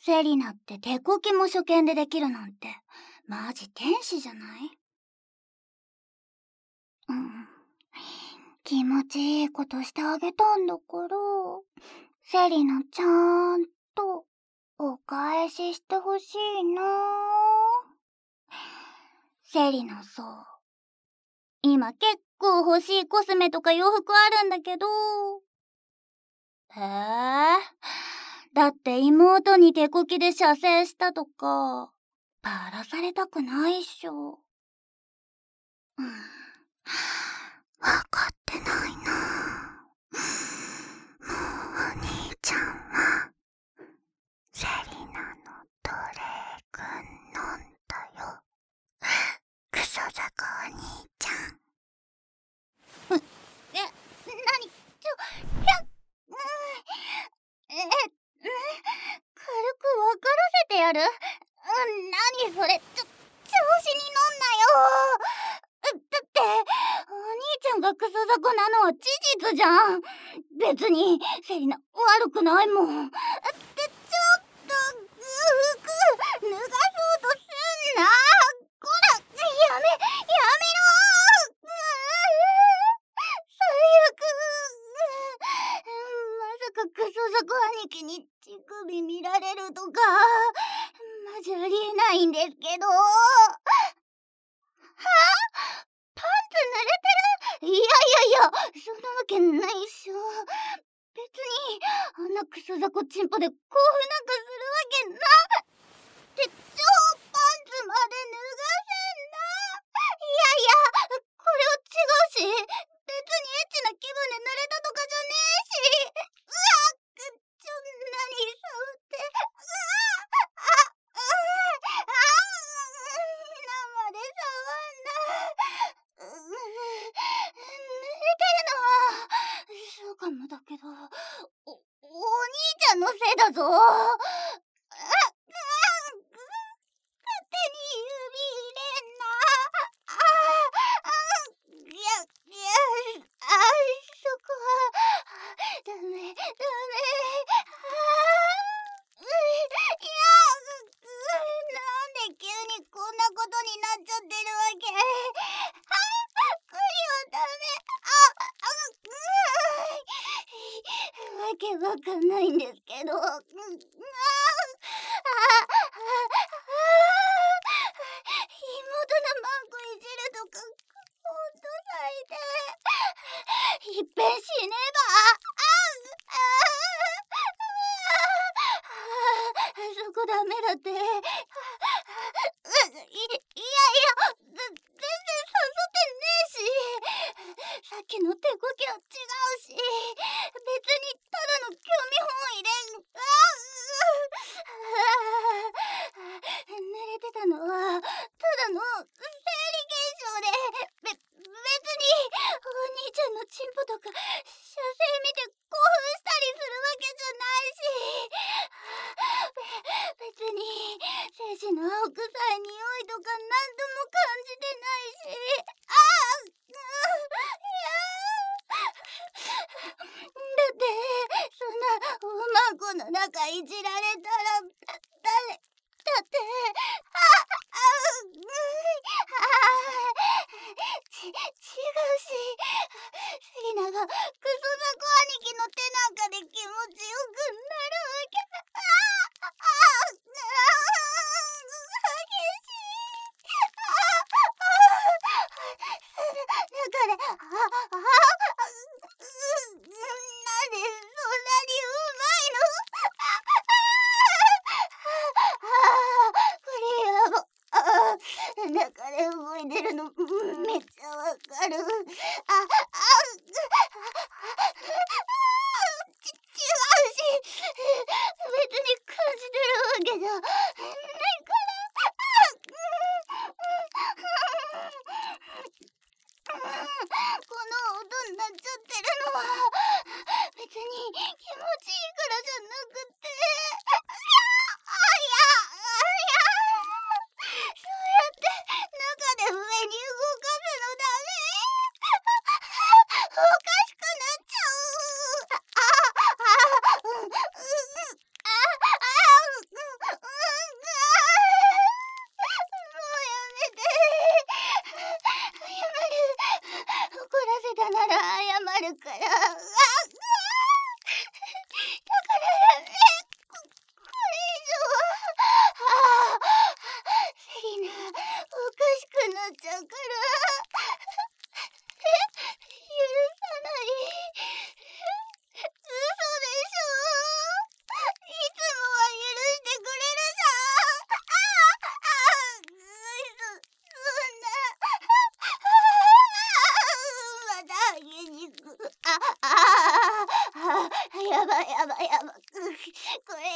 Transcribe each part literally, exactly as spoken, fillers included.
セリナって手こきも初見でできるなんて、マジ天使じゃない？うん。気持ちいいことしてあげたんだから、セリナちゃんとお返ししてほしいな。セリナさ、今結構欲しいコスメとか洋服あるんだけど。へえ。だって妹に手こきで射精したとか、バラされたくないっしょ。うん。わかってないな。もうお兄ちゃんはセリナのトレイくん飲んだよ。クソザコお兄ちゃん。え、なに、ちょ、ひゃ、うん、え、軽く分からせてやる？うん、なにそれ、ちょ、調子に乗んなよ。だってお兄ちゃんがクソザコなのは事実じゃん。別にセリナ悪くないもん。ってちょっと服脱がそうとすんな。こら、やめやめろ。最悪。まさかクソザコ兄貴に乳首見られるとかマジありえないんですけど。は？パンツ濡れてる？いやいやいや、そんなわけないっしょ。別にあんなクソザコチンポで興奮なんかするわけなって超パンツまで脱がせんな。いやいや、これは違うし、別にエッチな気分で濡れたとかじゃねえし。うわっ、ちょ、何触って。うわっ、あ、うん、あ、生で触んな。う、濡れてるのはそうかもだけど、お、お兄ちゃんのせいだぞ。あ、あ、勝手に指入れんな。あ、あ、いや、いや、あ、そこはダメ、ダメ。あ、う、いや、なんで急にこんなことになっちゃってるわけ。あ、クリはダメ。あ、あ、う、わけわかんないんですけど。あ、あ、あ、妹のマンコいじるとかほんと最低。いっぺん死ねば。あ、あ、そこダメだって。う、い、いやいや、ぜ、全然誘ってねえし。さっきの手こきは違うし、別にただの興味本位で。あ、う、濡れてたのはただの生理現象で、べ、別にお兄ちゃんのチンポとか射精見て興奮したりするわけじゃないし、べ、別に精子の青臭い匂いとか何とも感じてないし。ああ、いや、だってそんなおまんこの中いじられたら、だ、誰だって、あ、あ、う、あ、ち、違うし、セリナがクソザコ兄貴の手なんかで気持ちよくなるわけ。あ、あ、あ、激しい。あ、あ、中で、あ、あ、う、なんでそんなにうまいの。あ、これやば。あ、中で動いてるのめっちゃわかる。あ、あ、ち、違うし、別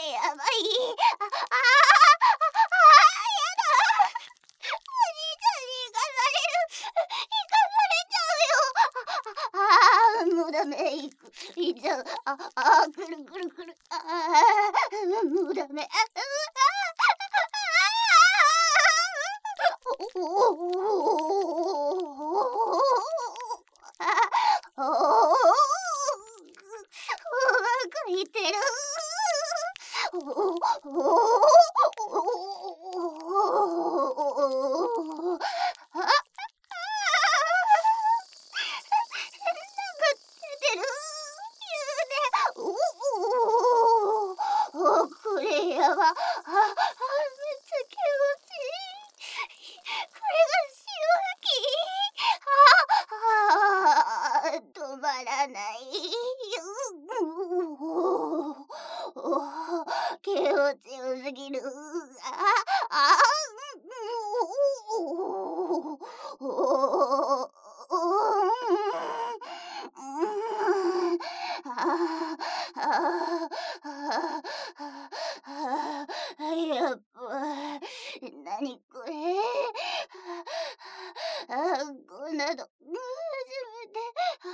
やばい。あ、ああ、ああ、お兄ちゃんに行かされる。行かされちゃうよ。ああ、もうダメ。行く。行っちゃう。あ、あ、くるくるくる。ああ、もうダメ。あ、ああ、おお、お腹いてる。これやば。あ、あ、めっちゃ気持ちいい。これが潮吹き。ああ、止まらない。気持ちよすぎる。ああ、やっぱ、なにこれ。あ、こんなの初めて。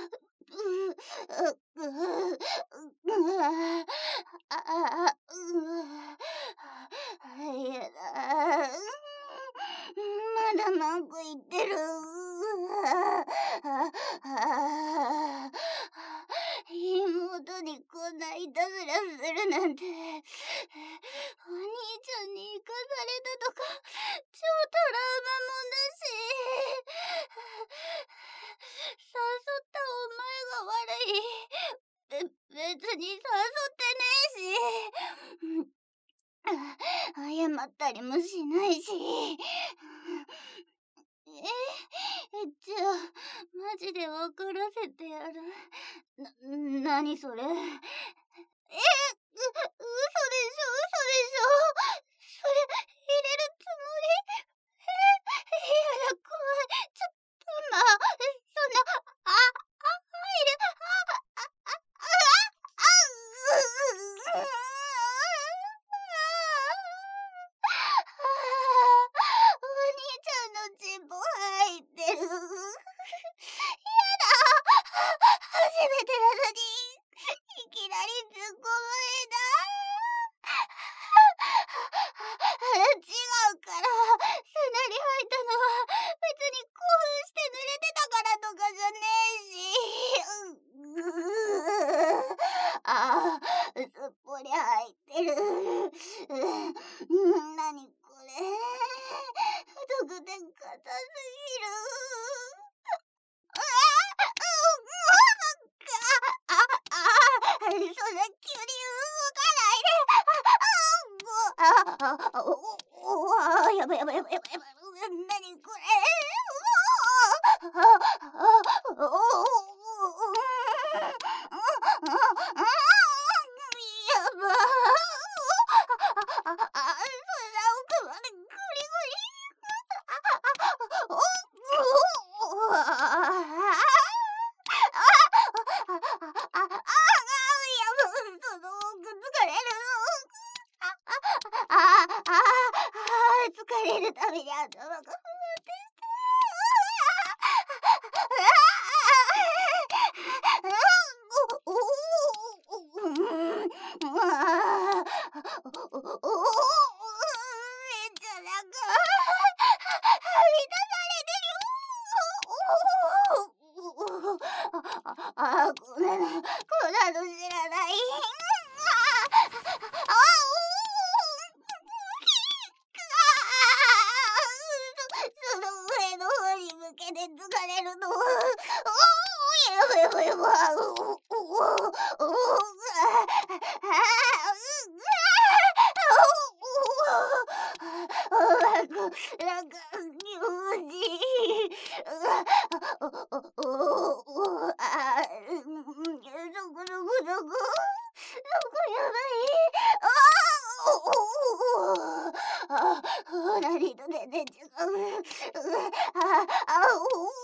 ああ、やだ。まだ文句言ってる。妹にこんないたずらするなんて。お兄ちゃんに行かされたとか超トラウマもんだし。誘ったお前が悪い。べ別に誘ってねえし。謝ったりもしないし。え、じゃあマジで分からせてやる。な、なにそれ。え、う、嘘でしょ、嘘でしょ。それ入れるつもり。え、やだ、怖い。ちょっとまあ、そんな、あ、あ、入る。あ、あ、あ、あ、あ、う、う、お兄ちゃんのチンポ入ってる。やだ。初めてなのにいきなり突っ込まれた。違うから。砂に入ったのは別に興奮して濡れてたからとかじゃねえし。ああ、すっぽり入ってる。なにこれ。太くて硬すぎる。あ、あ、そんな急に動かないで。あ、あ、あ、お、お、あ、やばいやばいやばいやばいやばい。なにこれ。あ、あ、お、お、やば。あ、あ、そんな奥までグリグリ。お、お、あ、あ、あ、やばい、その奥疲れる。あ、あ、あ、疲れるたびに頭がふわってして。お、お、お、めっちゃなんか満たされてる。あ、こんなの、こんなの知らない。あ、その上の方に向けて疲れるの。おー、やばいやばいやばい。おおおおなんか、なんか、気持ちいい。おおおおあ、そこそこそこ。そこやばい。あおおあ、何と全然違う。あ、あ、おお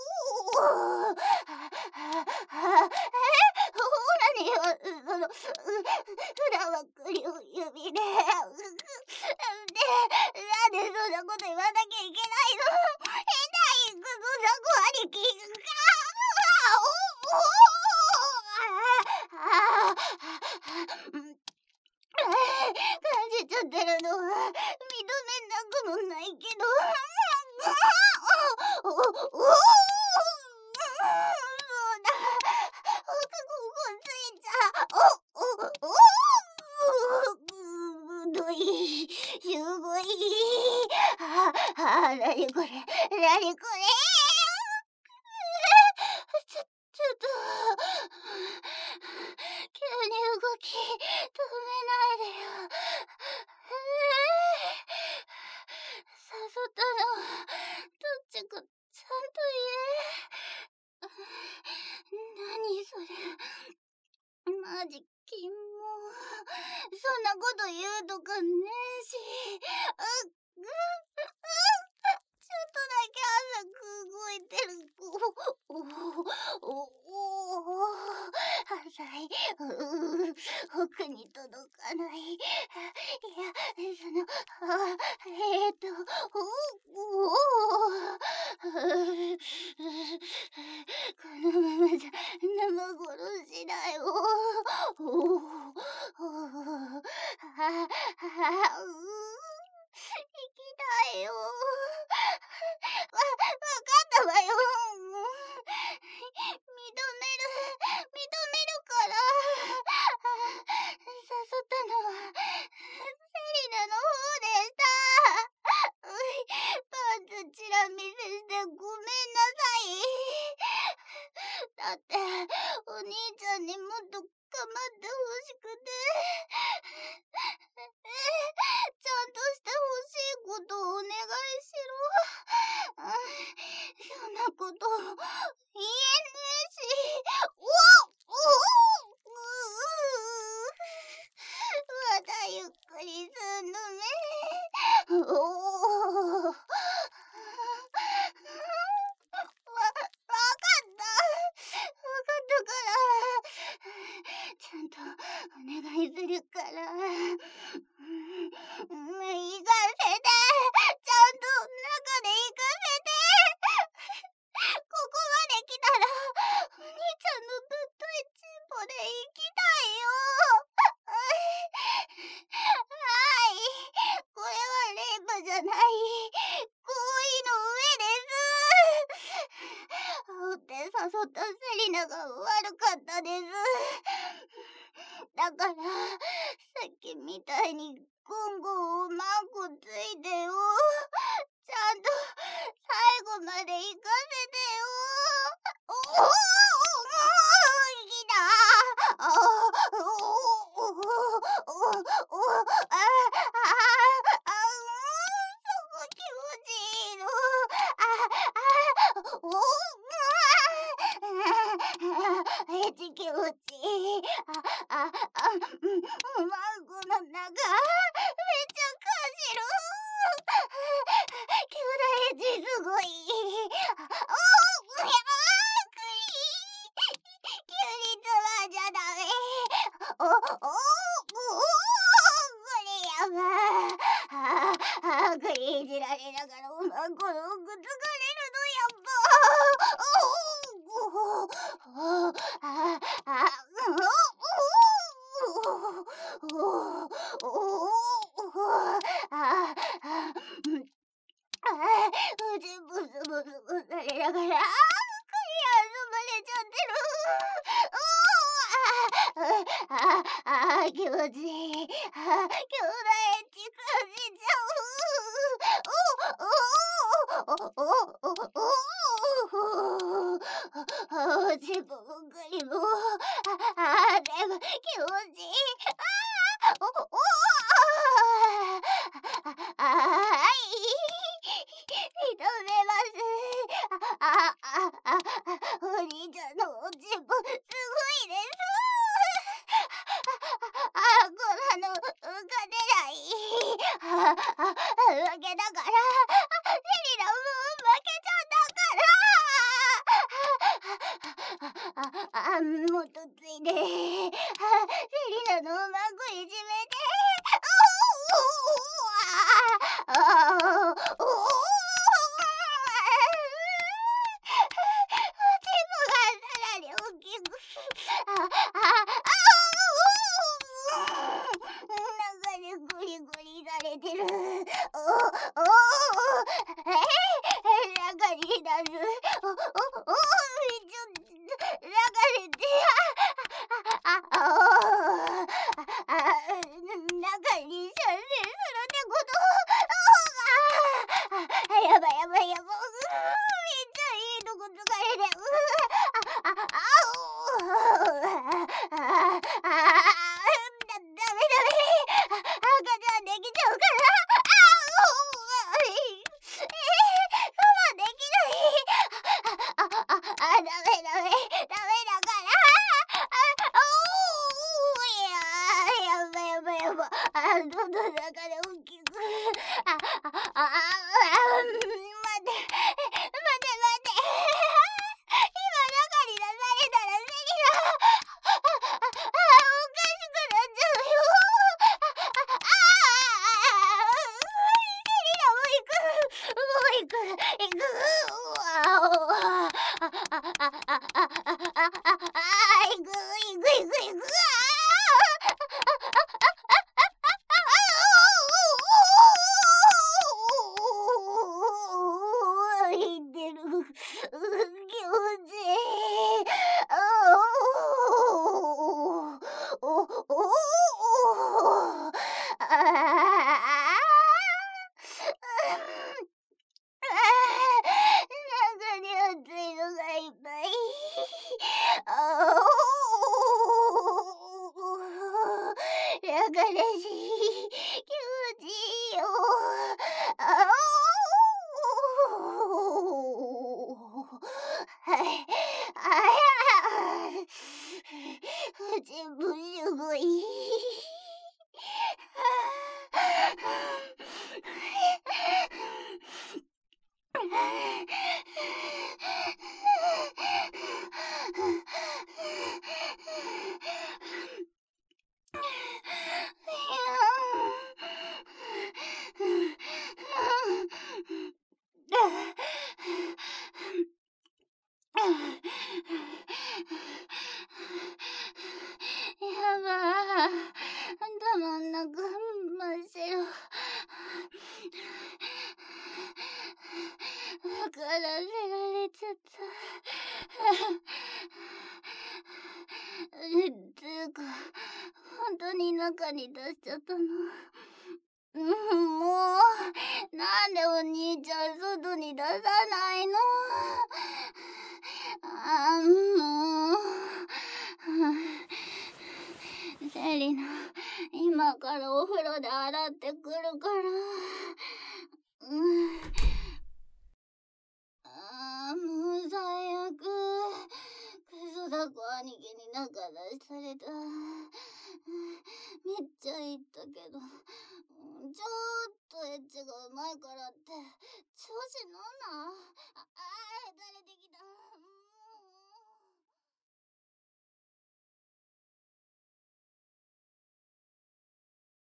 え、ほらには、その、普段は栗を指で、 い、すごい。ああ、なにこれ、なにこれ。ちょ、ちょっと、急に動き止めないでよ。えー、誘ったのはどっちかちゃんと言え。何それ、マジキモ。そんなこと言うとかねえし。うっ、うっ、うっ、ちょっとだけ浅く動いてる。おおおお浅い。うう奥に届かない。いや、その、あえーと、おおこのままじゃ生殺しだよ。おおあああう行きたいよ。わ、わかったわよ。認める、認めるから。誘ったのはセリナの方でした。パンツチラ見せしてごめんなさい。だってお兄ちゃんにもっと構ってほしくて。ちゃんとしてほしいことをお願いしろ。そんなこと言えねえし。おおおまたゆっくりすんのね。おおわ、わかったわかったから、ちゃんとお願いするから。行かせて、ちゃんと中で行かせて。ここまで来たらお兄ちゃんのぶっといチンポで行きたいよ。はい、これはレイプじゃない、行為の上です。煽って誘ったセリナが悪かったです。だからさっきみたいにゴンゴンをマンコついてよ。ちゃんと最後まで行かせてよ。おおおお来た。おおおおおあああそこ気持ちいいの。ああおおえち気持ちいい。あああうんマンコの中めっちゃかじる。兄弟エッチすごい。おおうやーくり急につまんじゃダメ。おおおおこれやばー。ああくりいじられながらおまんこの奥つかれるのやっば。おおおおああおおおおおおあああうちブスブスブスされながらクリア遊ばれちゃってる。おあああ気持ちいい。あ兄弟エッチ感じちゃう。おおおおおおおおちんぽもグリもああでも気持ちいい。あおおああい認めます。あああお兄ちゃんのおちんぽすごいです。あこんなの浮か出ない。ああ負けだからセリナも負けちゃったから。ああもっとついでセリナのマンコいじめて。おおああおお中でゴリゴリされてる。おおえ中に出す。おおおちょっと流れて。あああ中に射精中で大きく。あ、あ、あ、あ、あ、待って、待て待て。今中に出されたらセリナ、あ、あ、あ、おかしくなっちゃうよ。あ、あ、セリナもう行く。もう行く。行く。あ、あ、あ、あ、あ、あ、あ、あ、あ、行く、行く、行く、行く。いってる。気持ちいい。おおおああ中に熱いのがいっぱい。あおやかれしい。気持ちいいよ。あおはい。あや全部すごい。やばい。頭ん中真っ白。分からせられちゃった。つうか、本当に中に出しちゃったの。うん、もう、なんでお兄ちゃん外に出さないの？あ、もう。セリナ、今からお風呂で洗ってくるから。うん。ああ、もう最悪。クソダコ兄貴に中出しされた。めっちゃ言ったけど、ちょっとエッチがうまいからって調子乗んな。ああ、垂れてきた。